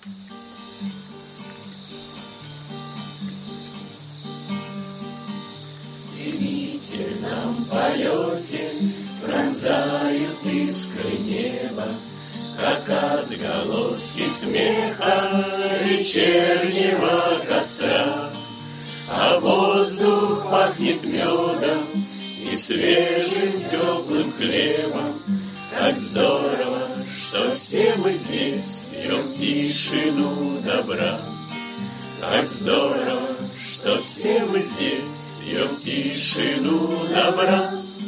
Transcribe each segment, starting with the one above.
В стремительном полете пронзают искры неба, как отголоски смеха вечернего костра. А воздух пахнет медом и свежим теплым хлебом. Как здорово, что все мы здесь пьем тишину добра. Как здорово, что все мы здесь пьем тишину добра.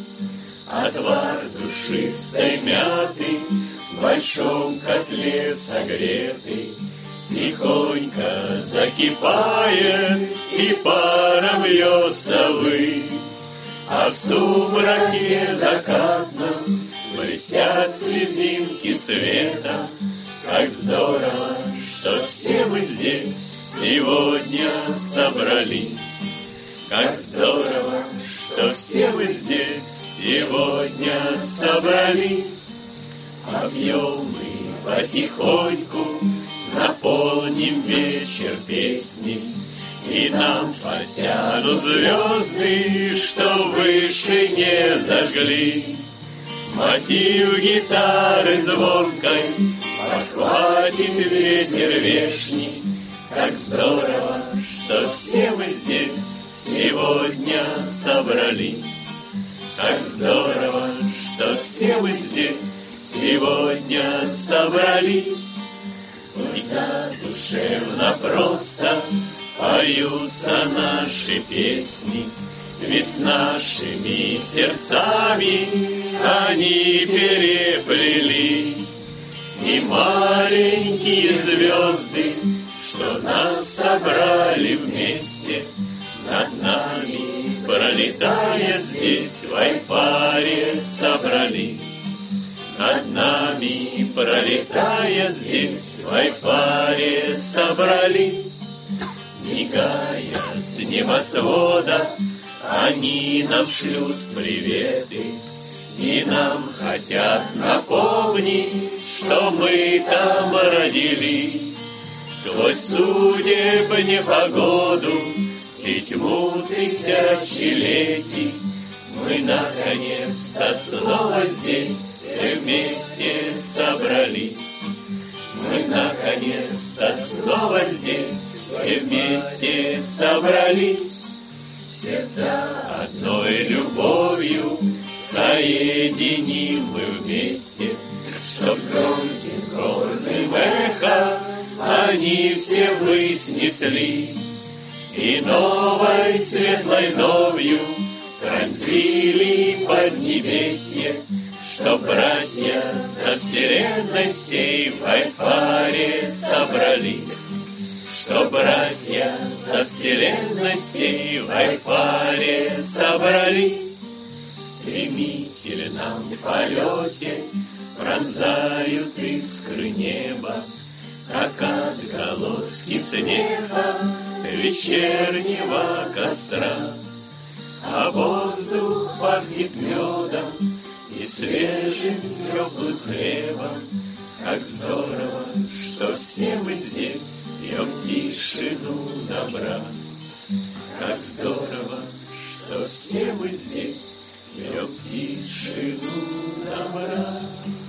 Отвар душистой мяты в большом котле согретый тихонько закипает и паром льется ввысь. А в сумраке закатном блестят слезинки света. Как здорово, что все мы здесь сегодня собрались. Как здорово, что все мы здесь сегодня собрались. Объем мы потихоньку, наполним вечер песней, и нам потянут звезды, что выше не зажглись. Мотив гитары звонкой подхватит ветер вешний. Как здорово, что все мы здесь сегодня собрались. Как здорово, что все мы здесь сегодня собрались. Ведь задушевно просто поются наши песни, ведь с нашими сердцами они переплелись. И маленькие звезды, что нас собрали вместе, над нами, пролетая здесь в Айфаре, собрались. Над нами, пролетая здесь в Айфаре, собрались. Мигая с небосвода, они нам шлют приветы, и нам хотят напомнить, что мы там родились. Сквозь судеб непогоду и тьму тысячелетий мы наконец-то снова здесь все вместе собрались. Мы наконец-то снова здесь все вместе собрались. Сердца одной любовью соединим мы вместе, чтоб с громким горным эхом они все ввысь неслись. И новой светлой новью пронзили поднебесье, чтоб братья со вселенной всей в Айфаре собрались. Чтоб братья со вселенной всей в Айфаре собрались. В стремительном полете пронзают искры неба, как отголоски смеха вечернего костра. А воздух пахнет медом и свежим теплым хлебом. Как здорово, что все мы здесь пьем тишину добра. Как здорово, что все мы здесь пьем тишину добра.